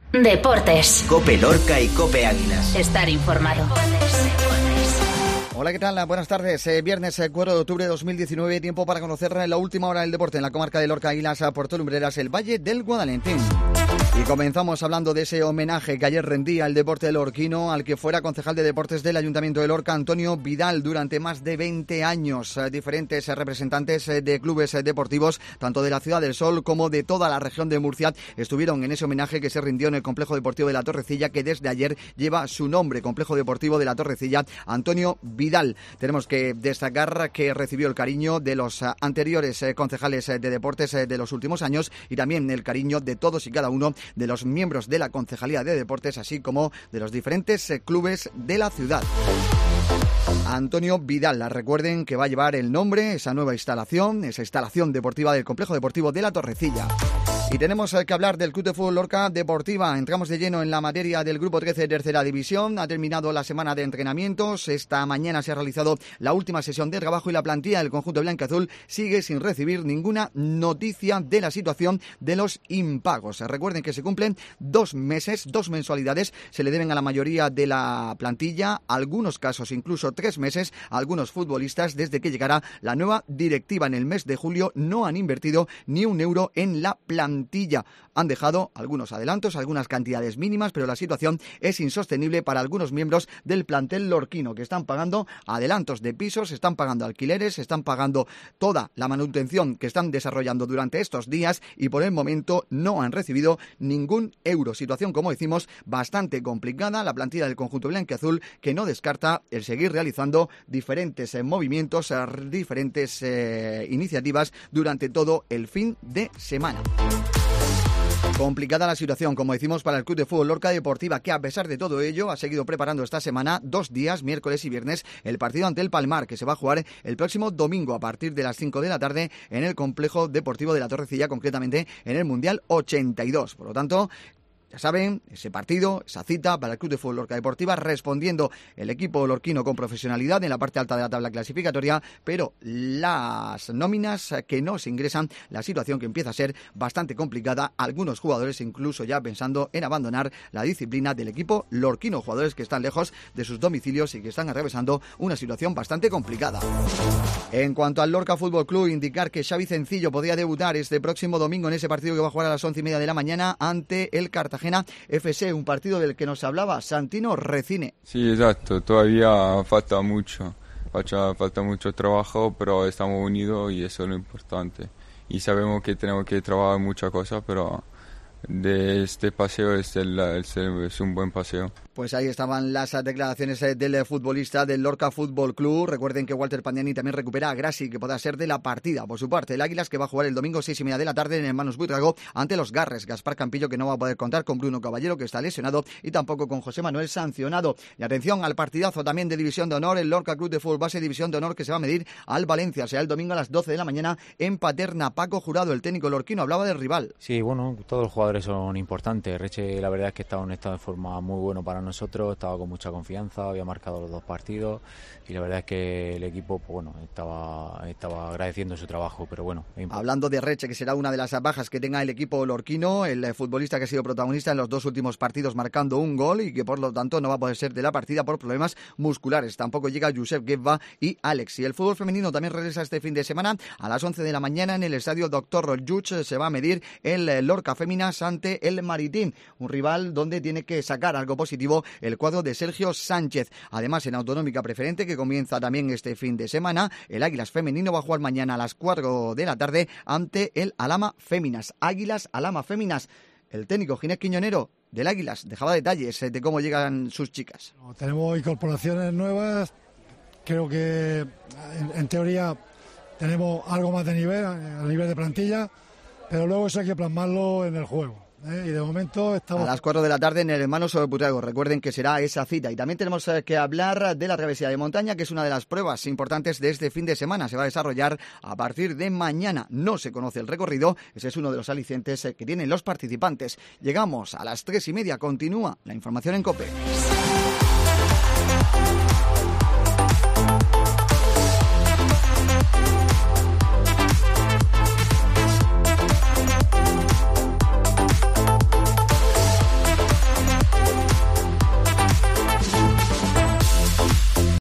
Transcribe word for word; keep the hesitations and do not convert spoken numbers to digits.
Deportes. COPE Lorca y COPE Águilas. Estar informado. Hola, ¿qué tal? Buenas tardes. Eh, viernes eh, cuatro de octubre de dos mil diecinueve, tiempo para conocer la última hora del deporte en la comarca de Lorca, Águilas, a Puerto Lumbreras, el Valle del Guadalentín. Y comenzamos hablando de ese homenaje que ayer rendía el deporte lorquino al que fuera concejal de deportes del Ayuntamiento de Lorca, Antonio Vidal, durante más de veinte años. Eh, diferentes eh, representantes eh, de clubes eh, deportivos, tanto de la Ciudad del Sol como de toda la región de Murcia, estuvieron en ese homenaje que se rindió en el Complejo Deportivo de la Torrecilla, que desde ayer lleva su nombre, Complejo Deportivo de la Torrecilla, Antonio Vidal. Tenemos que destacar que recibió el cariño de los uh, anteriores uh, concejales uh, de deportes uh, de los últimos años y también el cariño de todos y cada uno de los miembros de la Concejalía de Deportes, así como de los diferentes uh, clubes de la ciudad. Antonio Vidal, recuerden que va a llevar el nombre, esa nueva instalación, esa instalación deportiva del Complejo Deportivo de la Torrecilla. Y tenemos que hablar del Club de Fútbol Lorca Deportiva. Entramos de lleno en la materia del Grupo trece de Tercera División. Ha terminado la semana de entrenamientos. Esta mañana se ha realizado la última sesión de trabajo y la plantilla del conjunto blanquiazul sigue sin recibir ninguna noticia de la situación de los impagos. Recuerden que se cumplen dos meses, dos mensualidades. Se le deben a la mayoría de la plantilla, algunos casos incluso tres meses. Algunos futbolistas, desde que llegará la nueva directiva en el mes de julio, no han invertido ni un euro en la plantilla. Han dejado algunos adelantos, algunas cantidades mínimas, pero la situación es insostenible para algunos miembros del plantel lorquino, que están pagando adelantos de pisos, están pagando alquileres, están pagando toda la manutención que están desarrollando durante estos días y por el momento no han recibido ningún euro. Situación, como decimos, bastante complicada. La plantilla del conjunto blanquiazul, que no descarta el seguir realizando diferentes eh, movimientos, eh, diferentes eh, iniciativas durante todo el fin de semana. Complicada la situación, como decimos, para el Club de Fútbol Lorca Deportiva, que a pesar de todo ello ha seguido preparando esta semana, dos días, miércoles y viernes, el partido ante el Palmar, que se va a jugar el próximo domingo a partir de las cinco de la tarde en el Complejo Deportivo de la Torrecilla, concretamente en el Mundial ochenta y dos. Por lo tanto, ya saben, ese partido, esa cita para el Club de Fútbol Lorca Deportiva, respondiendo el equipo lorquino con profesionalidad en la parte alta de la tabla clasificatoria, pero las nóminas que no se ingresan, la situación que empieza a ser bastante complicada, algunos jugadores incluso ya pensando en abandonar la disciplina del equipo lorquino, jugadores que están lejos de sus domicilios y que están atravesando una situación bastante complicada. En cuanto al Lorca Fútbol Club, indicar que Xavi Cencillo podría debutar este próximo domingo en ese partido que va a jugar a las once y media de la mañana ante el Cartagena F C, un partido del que nos hablaba Santino Recine. Sí, exacto, todavía falta mucho, falta, falta mucho trabajo, pero estamos unidos y eso es lo importante. Y sabemos que tenemos que trabajar muchas cosas, pero de este paseo es, el, es un buen paseo. Pues ahí estaban las declaraciones del futbolista del Lorca Fútbol Club. Recuerden que Walter Pandiani también recupera a Grassi, que podrá ser de la partida. Por su parte, el Águilas, que va a jugar el domingo seis y media de la tarde en el Manus Buitrago ante los Garres. Gaspar Campillo, que no va a poder contar con Bruno Caballero, que está lesionado, y tampoco con José Manuel sancionado. Y atención al partidazo también de División de Honor, el Lorca Club de Fútbol Base División de Honor, que se va a medir al Valencia. Será el domingo a las doce de la mañana en Paterna. Paco Jurado, el técnico lorquino, hablaba del rival. Sí, bueno, todos los jugadores son importantes. Reche, la verdad es que estaba en un estado de forma muy bueno para nosotros, estaba con mucha confianza, había marcado los dos partidos y la verdad es que el equipo, pues bueno, estaba, estaba agradeciendo su trabajo, pero bueno. Hablando de Reche, que será una de las bajas que tenga el equipo lorquino, el futbolista que ha sido protagonista en los dos últimos partidos marcando un gol y que por lo tanto no va a poder ser de la partida por problemas musculares. Tampoco llega Josep Guevara y Alex. Y el fútbol femenino también regresa este fin de semana a las once de la mañana en el estadio Doctor Lluch. Se va a medir el Lorca Féminas ante el Maritín, un rival donde tiene que sacar algo positivo el cuadro de Sergio Sánchez. Además, en Autonómica Preferente, que comienza también este fin de semana, el Águilas femenino va a jugar mañana a las cuatro de la tarde ante el Alhama Féminas. Águilas, Alhama Féminas. El técnico Ginés Quiñonero del Águilas dejaba detalles de cómo llegan sus chicas. Tenemos incorporaciones nuevas, creo que en, en teoría tenemos algo más de nivel, a nivel de plantilla, pero luego eso hay que plasmarlo en el juego. ¿Eh? Y de momento estamos... A las cuatro de la tarde en el Hermanos Buitrago. Recuerden que será esa cita. Y también tenemos eh, que hablar de la travesía de montaña, que es una de las pruebas importantes de este fin de semana. Se va a desarrollar a partir de mañana. No se conoce el recorrido. Ese es uno de los alicientes eh, que tienen los participantes. Llegamos a las tres y media. Continúa la información en COPE.